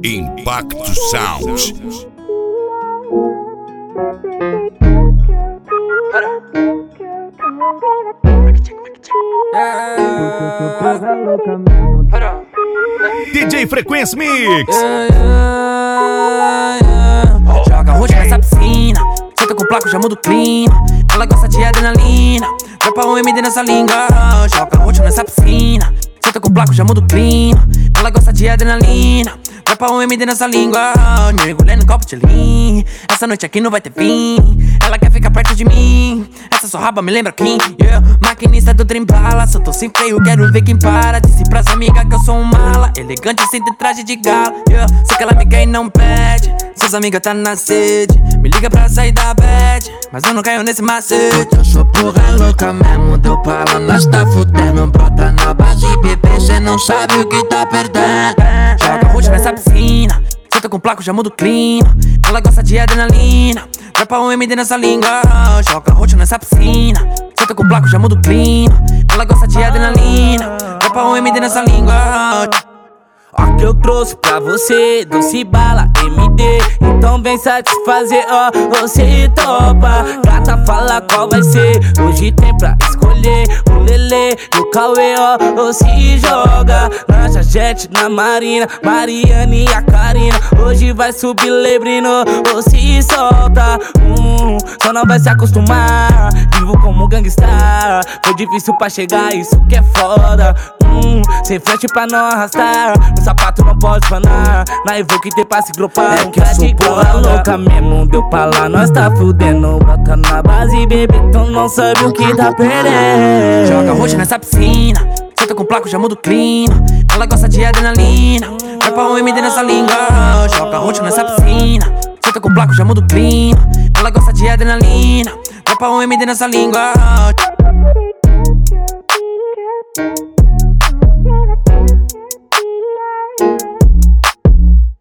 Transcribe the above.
Impacto Sound. DJ Frequência Mix. Joga roxo nessa piscina, senta com placo, já muda o clima. Ela gosta de adrenalina, vai pra um MD nessa língua. Joga roxo nessa piscina, senta com placo, já muda o clima. Ela gosta de adrenalina, vai pra um MD nessa língua. Mergulhando no copo de lean, essa noite aqui não vai ter fim. Ela quer ficar perto de mim, essa sua raba me lembra quem? Maquinista do trem bala, se eu tô sem freio, quero ver quem para. Disse pras amigas que eu sou um mala, elegante sem ter traje de gala. Sei que ela me quer e não pede, suas amigas tá na sede. Me liga pra sair da bad, mas eu não caio nesse macete. Eu sou porra louca mesmo, deu pra lá, nós tá fudendo. Brota na base, bebê, cê não sabe o que tá perdendo. Joga roxo nessa piscina, senta com placo, já muda o clima. Ela gosta de adrenalina, vai pra um MD nessa língua. Joga roxo nessa piscina, senta com placo, já muda o clima. Ela gosta de adrenalina, vai pra um MD nessa língua. Ó que eu trouxe pra você, doce bala MD. Então vem satisfazer, ó, você topa. Gata, fala qual vai ser, hoje tem pra escolher. O Lelê e o Cauê, ó, se joga. Lancha jet na Marina, Mariane e a Karina. Hoje vai subir Lebrino, ou se solta. Só não vai se acostumar, vivo como gangstar. Foi difícil pra chegar, isso que é foda. Sem frente pra não arrastar, o sapato não pode fanar. Na Evoque tem pra se gropar. É que eu sou porra louca mesmo, deu pra lá, nós tá fudendo. Bota na base, bebê, então não sabe o que tá perdendo. Joga roxo nessa piscina, senta com placo, já muda o clima. Ela gosta de adrenalina, vai pra um MD nessa língua. Joga roxo nessa piscina, senta com placo, já muda o clima. Ela gosta de adrenalina, vai pra um MD nessa língua.